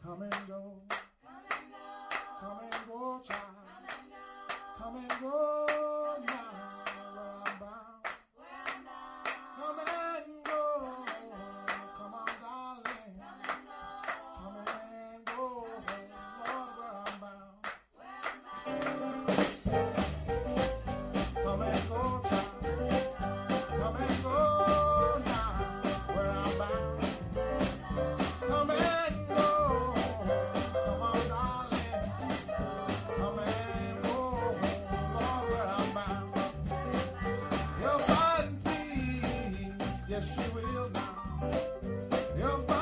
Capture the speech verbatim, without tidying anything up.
Come and go. Come and go. Come and go, child. Come and go. Come and go now. Where I'm bound. Where I'm bound. Come and go. Come on, darling. Come and go. Come and go. Lord, where I'm bound. Where I'm bound. Come and go, child. Come and go now. Where I'm bound. Come and go. Come on, darling. Come and go. Lord, where I'm bound. You'll find peace. Yes, you will now. You'll find